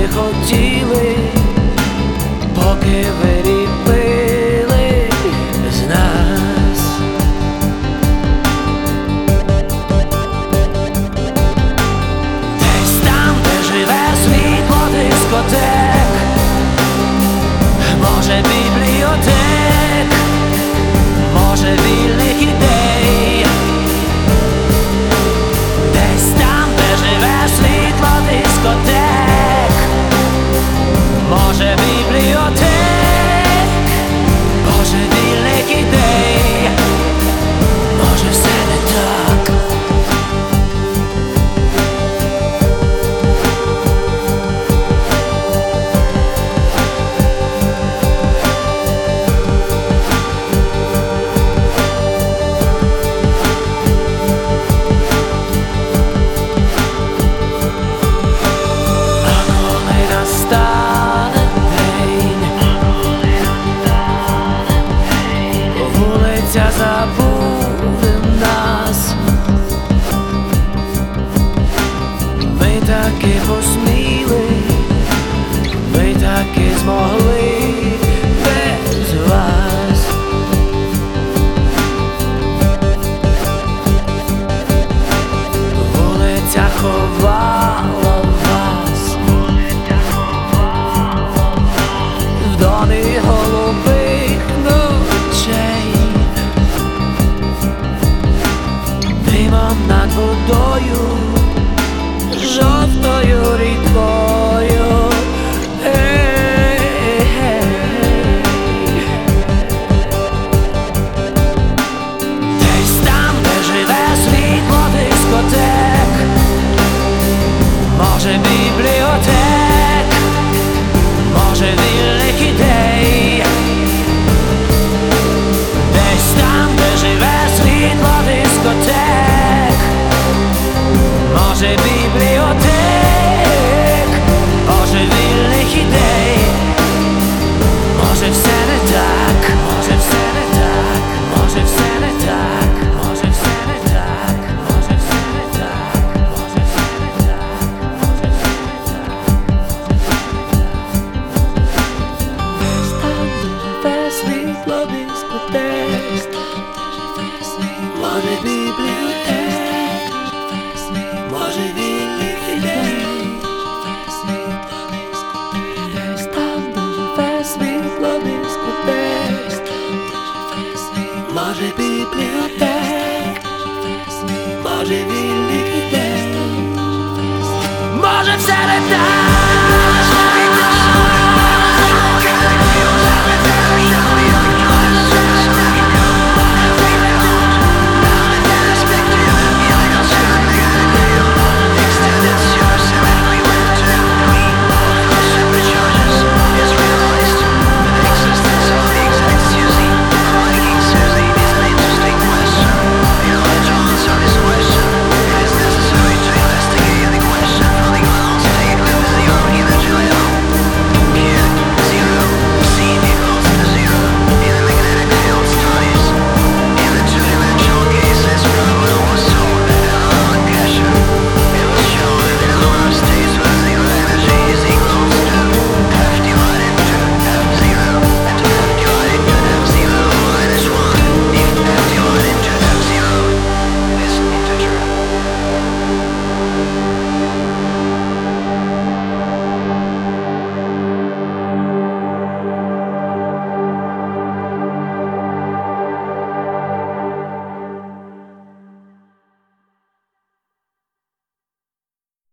хотіли, поки виріпили з нас. Десь там, де живе світло дискотек, може бібліотек, може вільних ідей. Десь там, де живе світло дискотек, може бібліотек, може вільних ідей. Може все не так. Забуде нас. Ми таки посміли, ми таки змогли без вас. Вулиця ховала вас в домі голубих ночей. Над водою, жовтою рікою. Десь там, де живе світло дискотек, може бібліотек, може вільних ідей. Десь там, де живе світло дискотек, може бібліотек, може вільних ідей. Може все не так, може все не так, може все не так, може все не так, може все не так, може все не так, може все не так. Десь там, де живе світло дискотек, може бібліотек, може вільних ідей. Десь там, де живе світло дискотек, може бібліотек, може вільних ідей. Може все не так.